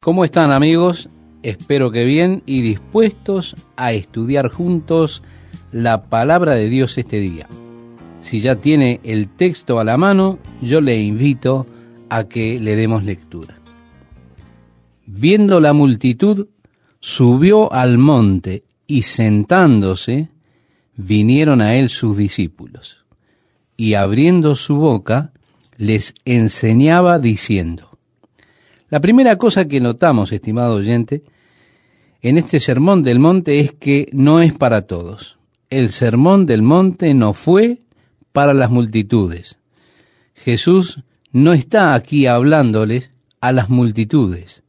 ¿Cómo están, amigos? Espero que bien y dispuestos a estudiar juntos la palabra de Dios este día. Si ya tiene el texto a la mano, yo le invito a que le demos lectura. Viendo la multitud, subió al monte y sentándose, vinieron a él sus discípulos. Y abriendo su boca, les enseñaba diciendo. La primera cosa que notamos, estimado oyente, en este sermón del monte es que no es para todos. El sermón del monte no fue para las multitudes. Jesús no está aquí hablándoles a las multitudes.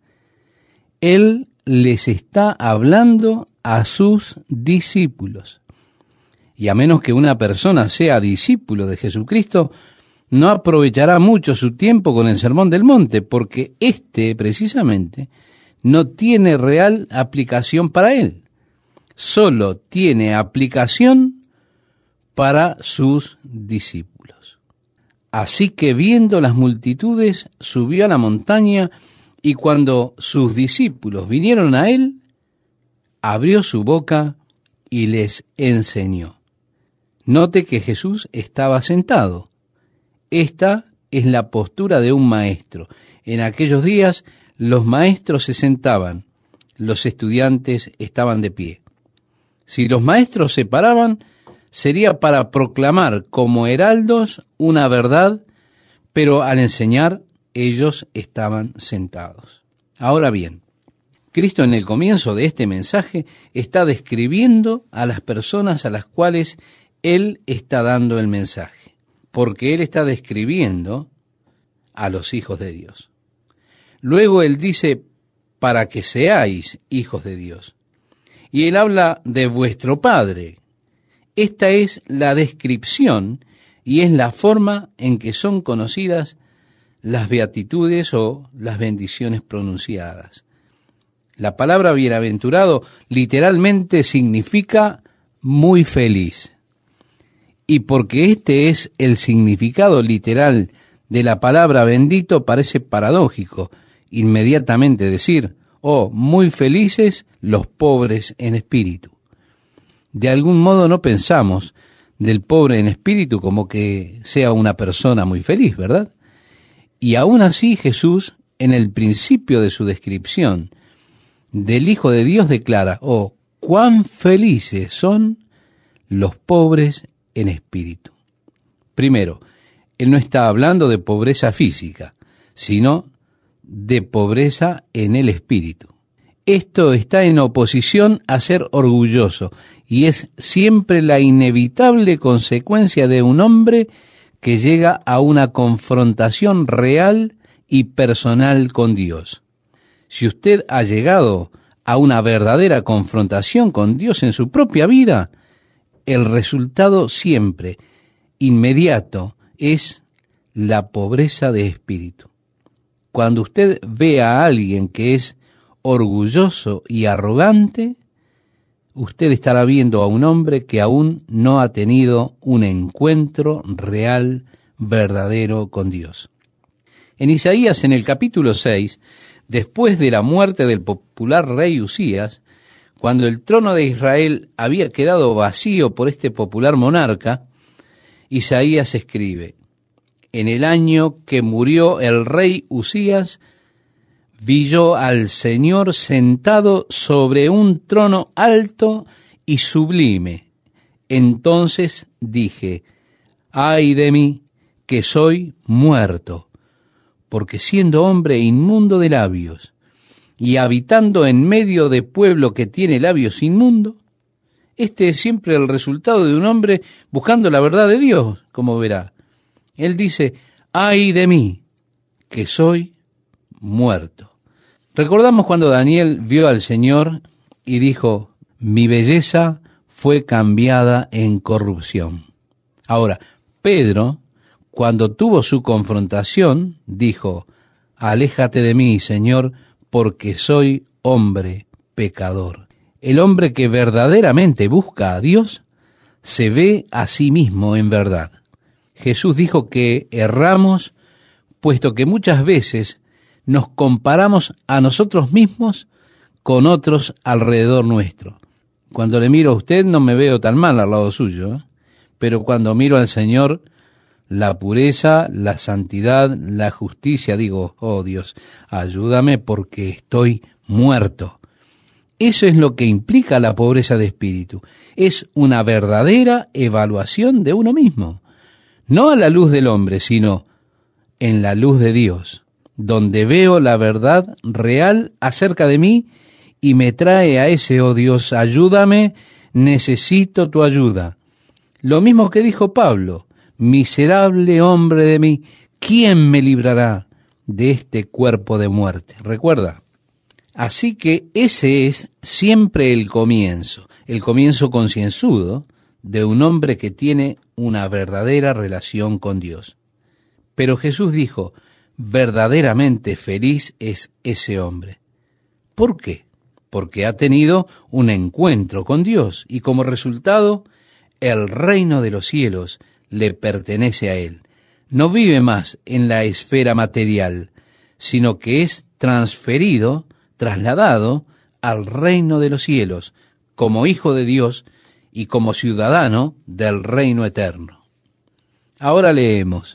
Él les está hablando a sus discípulos. Y a menos que una persona sea discípulo de Jesucristo, no aprovechará mucho su tiempo con el Sermón del Monte, porque precisamente, no tiene real aplicación para él. Solo tiene aplicación para sus discípulos. Así que viendo las multitudes, subió a la montaña, y cuando sus discípulos vinieron a él, abrió su boca y les enseñó. Note que Jesús estaba sentado. Esta es la postura de un maestro. En aquellos días los maestros se sentaban, los estudiantes estaban de pie. Si los maestros se paraban, sería para proclamar como heraldos una verdad, pero al enseñar ellos estaban sentados. Ahora bien, Cristo en el comienzo de este mensaje está describiendo a las personas a las cuales Él está dando el mensaje, porque Él está describiendo a los hijos de Dios. Luego Él dice, para que seáis hijos de Dios. Y Él habla de vuestro Padre. Esta es la descripción y es la forma en que son conocidas las beatitudes o las bendiciones pronunciadas. La palabra bienaventurado literalmente significa muy feliz. Y porque este es el significado literal de la palabra bendito, parece paradójico inmediatamente decir, muy felices los pobres en espíritu. De algún modo no pensamos del pobre en espíritu como que sea una persona muy feliz, ¿verdad? Y aún así Jesús, en el principio de su descripción del Hijo de Dios, declara, cuán felices son los pobres en espíritu. Primero, Él no está hablando de pobreza física, sino de pobreza en el espíritu. Esto está en oposición a ser orgulloso y es siempre la inevitable consecuencia de un hombre que llega a una confrontación real y personal con Dios. Si usted ha llegado a una verdadera confrontación con Dios en su propia vida, el resultado siempre, inmediato, es la pobreza de espíritu. Cuando usted ve a alguien que es orgulloso y arrogante, usted estará viendo a un hombre que aún no ha tenido un encuentro real, verdadero con Dios. En Isaías, en el capítulo 6, después de la muerte del popular rey Usías, cuando el trono de Israel había quedado vacío por este popular monarca, Isaías escribe, en el año que murió el rey Usías, vi yo al Señor sentado sobre un trono alto y sublime. Entonces dije, ay de mí, que soy muerto, porque siendo hombre inmundo de labios, y habitando en medio de pueblo que tiene labios inmundos, este es siempre el resultado de un hombre buscando la verdad de Dios, como verá. Él dice, ay de mí, que soy muerto. Recordamos cuando Daniel vio al Señor y dijo, mi belleza fue cambiada en corrupción. Ahora, Pedro, cuando tuvo su confrontación, dijo, aléjate de mí, Señor, porque soy hombre pecador. El hombre que verdaderamente busca a Dios se ve a sí mismo en verdad. Jesús dijo que erramos, puesto que muchas veces nos comparamos a nosotros mismos con otros alrededor nuestro. Cuando le miro a usted no me veo tan mal al lado suyo, ¿eh? Pero cuando miro al Señor, la pureza, la santidad, la justicia, digo, oh Dios, ayúdame porque estoy muerto. Eso es lo que implica la pobreza de espíritu. Es una verdadera evaluación de uno mismo. No a la luz del hombre, sino en la luz de Dios, donde veo la verdad real acerca de mí y me trae a ese, oh Dios, ayúdame, necesito tu ayuda. Lo mismo que dijo Pablo, miserable hombre de mí, ¿quién me librará de este cuerpo de muerte? ¿Recuerda? Así que ese es siempre el comienzo concienzudo de un hombre que tiene una verdadera relación con Dios. Pero Jesús dijo, verdaderamente feliz es ese hombre. ¿Por qué? Porque ha tenido un encuentro con Dios y como resultado, el reino de los cielos le pertenece a él. No vive más en la esfera material, sino que es transferido, trasladado al reino de los cielos, como hijo de Dios y como ciudadano del reino eterno. Ahora leemos,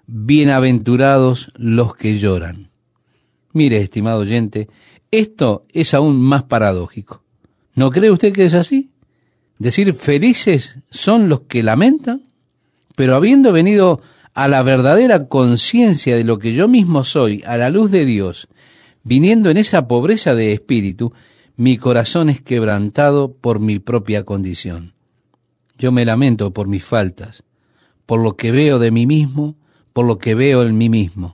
bienaventurados los que lloran. Mire, estimado oyente, esto es aún más paradójico. ¿No cree usted que es así? Decir felices son los que lamentan, pero habiendo venido a la verdadera conciencia de lo que yo mismo soy, a la luz de Dios, viniendo en esa pobreza de espíritu, mi corazón es quebrantado por mi propia condición. Yo me lamento por mis faltas, por lo que veo de mí mismo, por lo que veo en mí mismo.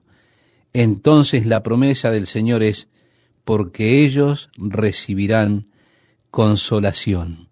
Entonces la promesa del Señor es, porque ellos recibirán consolación.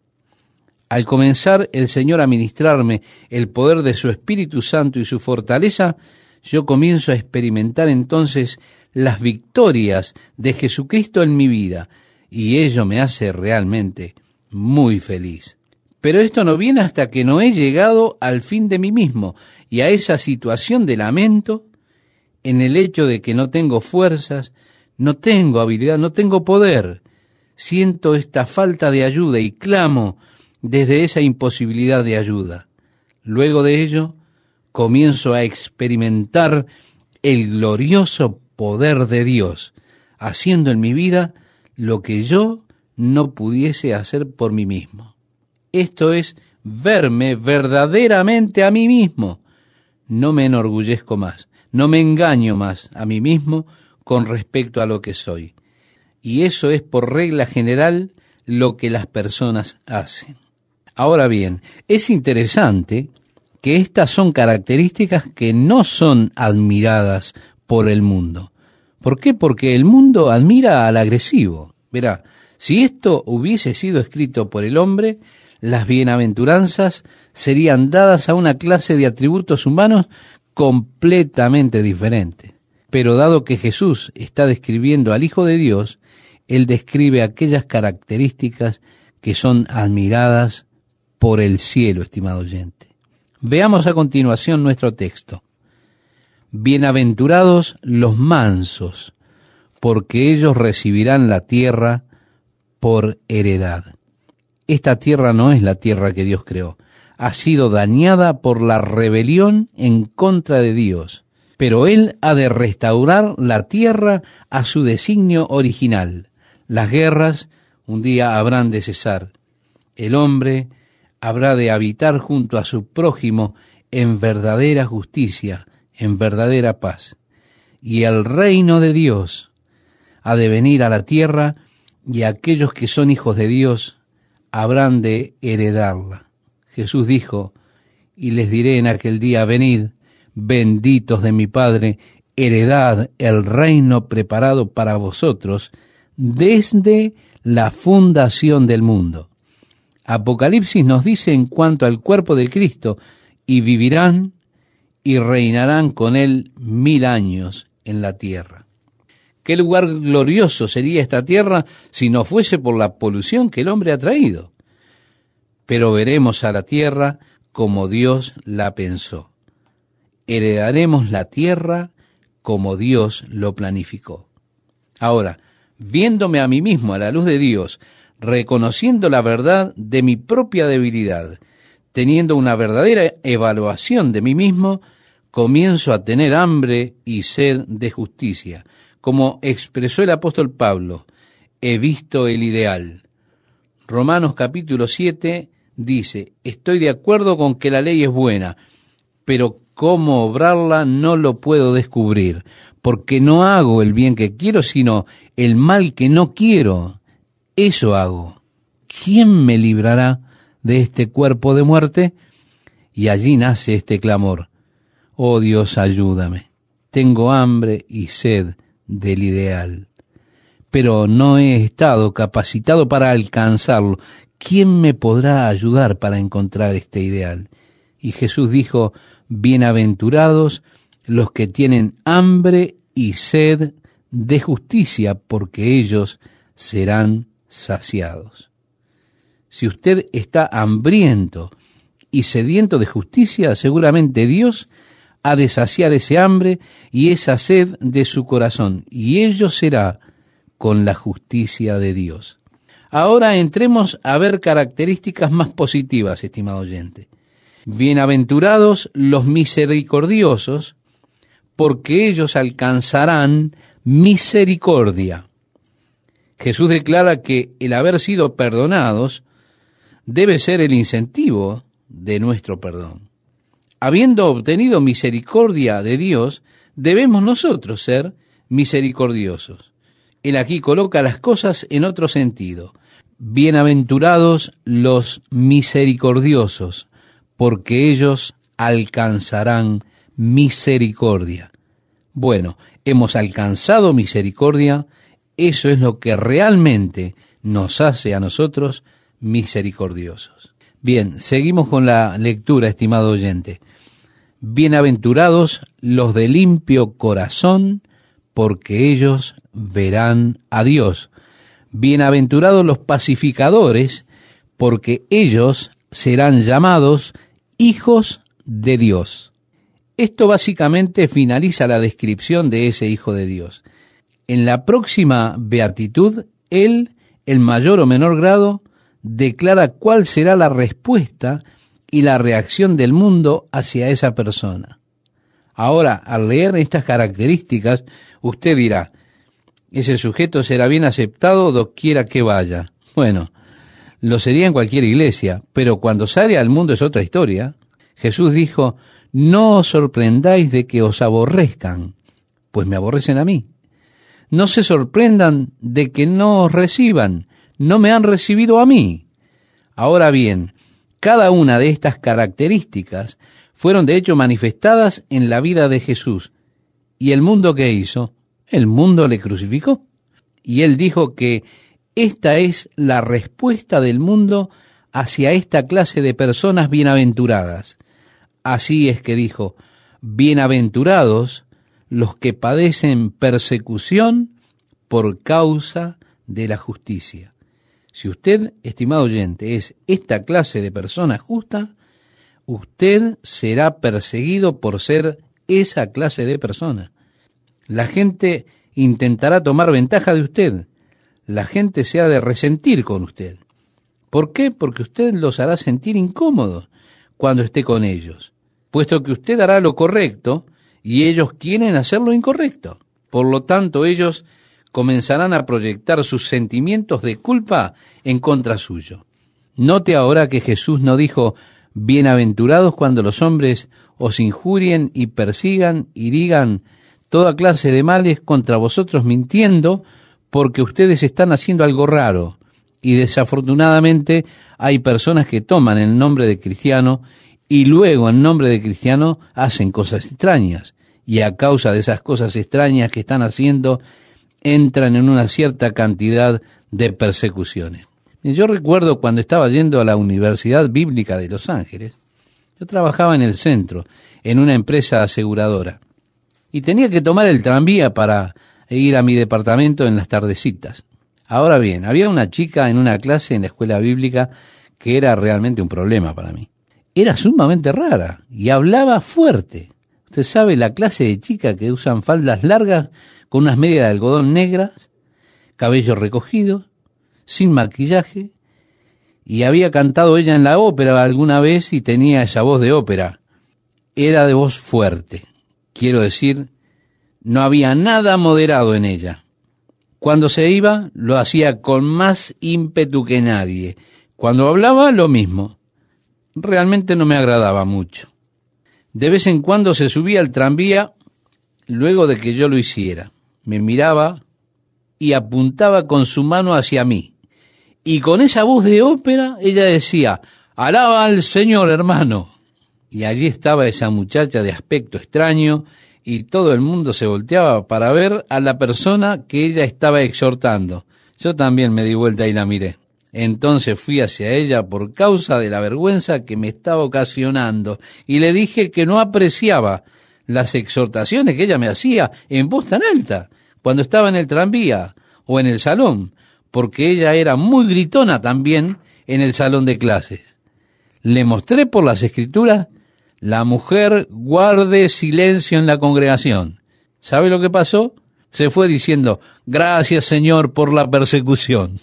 Al comenzar el Señor a ministrarme el poder de su Espíritu Santo y su fortaleza, yo comienzo a experimentar entonces las victorias de Jesucristo en mi vida, y ello me hace realmente muy feliz. Pero esto no viene hasta que no he llegado al fin de mí mismo y a esa situación de lamento en el hecho de que no tengo fuerzas, no tengo habilidad, no tengo poder. Siento esta falta de ayuda y clamo desde esa imposibilidad de ayuda. Luego de ello, comienzo a experimentar el glorioso poder de Dios, haciendo en mi vida lo que yo no pudiese hacer por mí mismo. Esto es verme verdaderamente a mí mismo. No me enorgullezco más, no me engaño más a mí mismo con respecto a lo que soy. Y eso es por regla general lo que las personas hacen. Ahora bien, es interesante que estas son características que no son admiradas por el mundo. ¿Por qué? Porque el mundo admira al agresivo. Verá, si esto hubiese sido escrito por el hombre, las bienaventuranzas serían dadas a una clase de atributos humanos completamente diferentes. Pero dado que Jesús está describiendo al Hijo de Dios, Él describe aquellas características que son admiradas por el cielo, estimado oyente. Veamos a continuación nuestro texto. Bienaventurados los mansos, porque ellos recibirán la tierra por heredad. Esta tierra no es la tierra que Dios creó. Ha sido dañada por la rebelión en contra de Dios. Pero Él ha de restaurar la tierra a su designio original. Las guerras un día habrán de cesar. El hombre habrá de habitar junto a su prójimo en verdadera justicia, en verdadera paz. Y el reino de Dios ha de venir a la tierra y aquellos que son hijos de Dios habrán de heredarla. Jesús dijo, y les diré en aquel día, venid, benditos de mi Padre, heredad el reino preparado para vosotros desde la fundación del mundo. Apocalipsis nos dice en cuanto al cuerpo de Cristo, y vivirán y reinarán con él 1000 años en la tierra. ¿Qué lugar glorioso sería esta tierra si no fuese por la polución que el hombre ha traído? Pero veremos a la tierra como Dios la pensó. Heredaremos la tierra como Dios lo planificó. Ahora, viéndome a mí mismo a la luz de Dios, reconociendo la verdad de mi propia debilidad, teniendo una verdadera evaluación de mí mismo, comienzo a tener hambre y sed de justicia. Como expresó el apóstol Pablo, he visto el ideal. Romanos capítulo 7 dice, estoy de acuerdo con que la ley es buena, pero cómo obrarla no lo puedo descubrir, porque no hago el bien que quiero, sino el mal que no quiero. Eso hago. ¿Quién me librará de este cuerpo de muerte? Y allí nace este clamor. Oh Dios, ayúdame. Tengo hambre y sed del ideal, pero no he estado capacitado para alcanzarlo. ¿Quién me podrá ayudar para encontrar este ideal? Y Jesús dijo, bienaventurados los que tienen hambre y sed de justicia, porque ellos serán saciados. Si usted está hambriento y sediento de justicia, seguramente Dios ha de saciar ese hambre y esa sed de su corazón, y ello será con la justicia de Dios. Ahora entremos a ver características más positivas, estimado oyente. Bienaventurados los misericordiosos, porque ellos alcanzarán misericordia. Jesús declara que el haber sido perdonados debe ser el incentivo de nuestro perdón. Habiendo obtenido misericordia de Dios, debemos nosotros ser misericordiosos. Él aquí coloca las cosas en otro sentido. Bienaventurados los misericordiosos, porque ellos alcanzarán misericordia. Bueno, hemos alcanzado misericordia, eso es lo que realmente nos hace a nosotros misericordiosos. Bien, seguimos con la lectura, estimado oyente. Bienaventurados los de limpio corazón, porque ellos verán a Dios. Bienaventurados los pacificadores, porque ellos serán llamados hijos de Dios. Esto básicamente finaliza la descripción de ese Hijo de Dios. En la próxima beatitud, él, en mayor o menor grado, declara cuál será la respuesta y la reacción del mundo hacia esa persona. Ahora, al leer estas características, usted dirá, ese sujeto será bien aceptado doquiera que vaya. Bueno, lo sería en cualquier iglesia, pero cuando sale al mundo es otra historia. Jesús dijo, no os sorprendáis de que os aborrezcan, pues me aborrecen a mí. No se sorprendan de que no os reciban, no me han recibido a mí. Ahora bien, cada una de estas características fueron de hecho manifestadas en la vida de Jesús. ¿Y el mundo qué hizo? El mundo le crucificó. Y él dijo que esta es la respuesta del mundo hacia esta clase de personas bienaventuradas. Así es que dijo, bienaventurados los que padecen persecución por causa de la justicia. Si usted, estimado oyente, es esta clase de persona justa, usted será perseguido por ser esa clase de persona. La gente intentará tomar ventaja de usted. La gente se ha de resentir con usted. ¿Por qué? Porque usted los hará sentir incómodos cuando esté con ellos, puesto que usted hará lo correcto y ellos quieren hacer lo incorrecto. Por lo tanto, ellos comenzarán a proyectar sus sentimientos de culpa en contra suyo. Note ahora que Jesús no dijo, bienaventurados cuando los hombres os injurien y persigan y digan toda clase de males contra vosotros mintiendo, porque ustedes están haciendo algo raro. Y desafortunadamente hay personas que toman el nombre de cristiano y luego en nombre de cristiano hacen cosas extrañas. Y a causa de esas cosas extrañas que están haciendo, entran en una cierta cantidad de persecuciones. Yo recuerdo cuando estaba yendo a la Universidad Bíblica de Los Ángeles, yo trabajaba en el centro, en una empresa aseguradora, y tenía que tomar el tranvía para ir a mi departamento en las tardecitas. Ahora bien, había una chica en una clase en la escuela bíblica que era realmente un problema para mí. Era sumamente rara y hablaba fuerte. Usted sabe, la clase de chica que usan faldas largas con unas medias de algodón negras. cabello recogido, sin maquillaje, y había cantado ella en la ópera alguna vez y tenía esa voz de ópera. Era de voz fuerte. Quiero decir, no había nada moderado en ella. Cuando se iba, lo hacía con más ímpetu que nadie. Cuando hablaba, lo mismo. Realmente no me agradaba mucho. De vez en cuando se subía al tranvía luego de que yo lo hiciera. Me miraba y apuntaba con su mano hacia mí. Y con esa voz de ópera, ella decía, «Alaba al Señor, hermano». Y allí estaba esa muchacha de aspecto extraño, y todo el mundo se volteaba para ver a la persona que ella estaba exhortando. Yo también me di vuelta y la miré. Entonces fui hacia ella por causa de la vergüenza que me estaba ocasionando, y le dije que no apreciaba las exhortaciones que ella me hacía en voz tan alta, cuando estaba en el tranvía o en el salón, porque ella era muy gritona también en el salón de clases. Le mostré por las Escrituras, la mujer guarde silencio en la congregación. ¿Sabe lo que pasó? Se fue diciendo, «Gracias, Señor, por la persecución».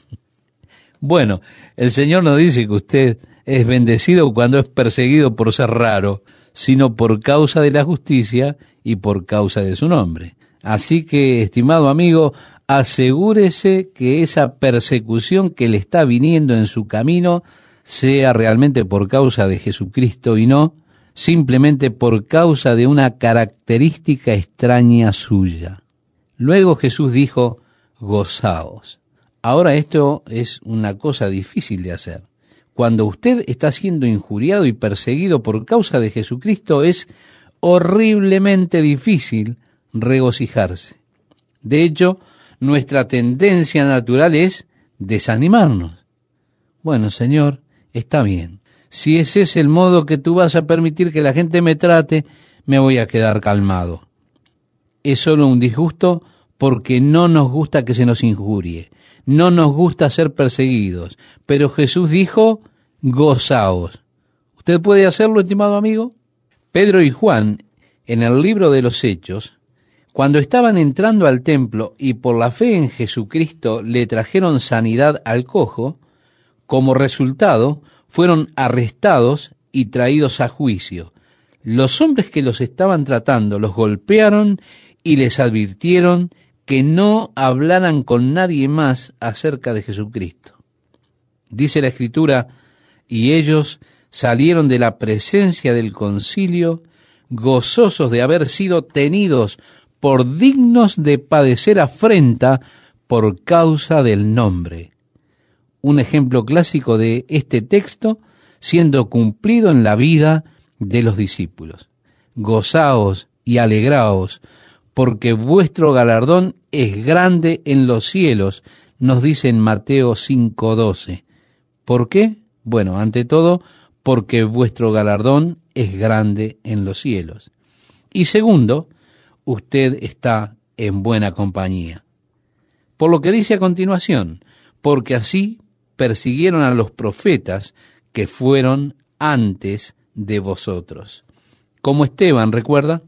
Bueno, el Señor no dice que usted es bendecido cuando es perseguido por ser raro, sino por causa de la justicia y por causa de su nombre. Así que, estimado amigo, asegúrese que esa persecución que le está viniendo en su camino sea realmente por causa de Jesucristo y no simplemente por causa de una característica extraña suya. Luego Jesús dijo, gozaos. Ahora esto es una cosa difícil de hacer. Cuando usted está siendo injuriado y perseguido por causa de Jesucristo, es horriblemente difícil regocijarse. De hecho, nuestra tendencia natural es desanimarnos. Bueno, Señor, está bien. Si ese es el modo que tú vas a permitir que la gente me trate, me voy a quedar calmado. Es solo un disgusto porque no nos gusta que se nos injurie. No nos gusta ser perseguidos. Pero Jesús dijo, gozaos. ¿Usted puede hacerlo, estimado amigo? Pedro y Juan, en el libro de los Hechos, cuando estaban entrando al templo y por la fe en Jesucristo le trajeron sanidad al cojo, como resultado fueron arrestados y traídos a juicio. Los hombres que los estaban tratando los golpearon y les advirtieron que no hablaran con nadie más acerca de Jesucristo. Dice la Escritura, y ellos salieron de la presencia del concilio gozosos de haber sido tenidos por dignos de padecer afrenta por causa del nombre. Un ejemplo clásico de este texto siendo cumplido en la vida de los discípulos. Gozaos y alegraos, porque vuestro galardón es grande en los cielos, nos dice en Mateo 5:12. ¿Por qué? Bueno, ante todo, porque vuestro galardón es grande en los cielos. Y segundo, usted está en buena compañía. Por lo que dice a continuación, porque así persiguieron a los profetas que fueron antes de vosotros. Como Esteban, ¿recuerda?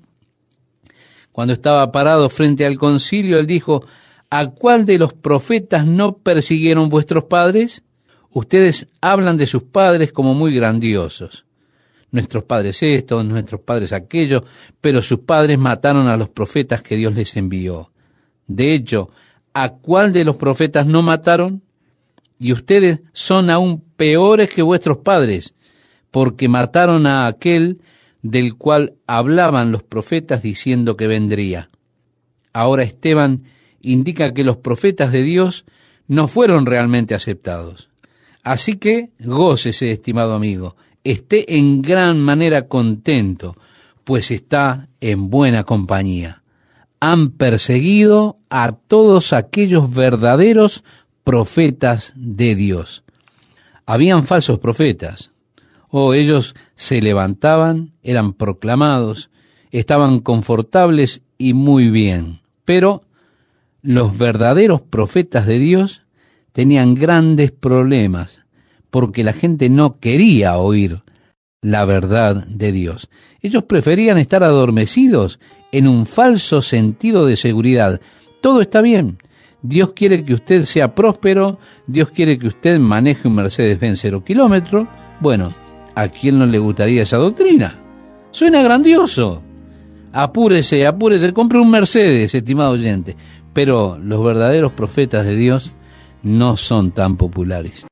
Cuando estaba parado frente al concilio, él dijo, ¿a cuál de los profetas no persiguieron vuestros padres? Ustedes hablan de sus padres como muy grandiosos. Nuestros padres estos, nuestros padres aquellos, pero sus padres mataron a los profetas que Dios les envió. De hecho, ¿a cuál de los profetas no mataron? Y ustedes son aún peores que vuestros padres, porque mataron a aquel del cual hablaban los profetas diciendo que vendría. Ahora Esteban indica que los profetas de Dios no fueron realmente aceptados. Así que gócese, estimado amigo, esté en gran manera contento, pues está en buena compañía. Han perseguido a todos aquellos verdaderos profetas de Dios. Habían falsos profetas. Ellos se levantaban, eran proclamados, estaban confortables y muy bien. Pero los verdaderos profetas de Dios tenían grandes problemas porque la gente no quería oír la verdad de Dios. Ellos preferían estar adormecidos en un falso sentido de seguridad. Todo está bien. Dios quiere que usted sea próspero, Dios quiere que usted maneje un Mercedes-Benz 0 kilómetro. Bueno, ¿a quién no le gustaría esa doctrina? Suena grandioso. Apúrese, apúrese, compre un Mercedes, estimado oyente. Pero los verdaderos profetas de Dios no son tan populares.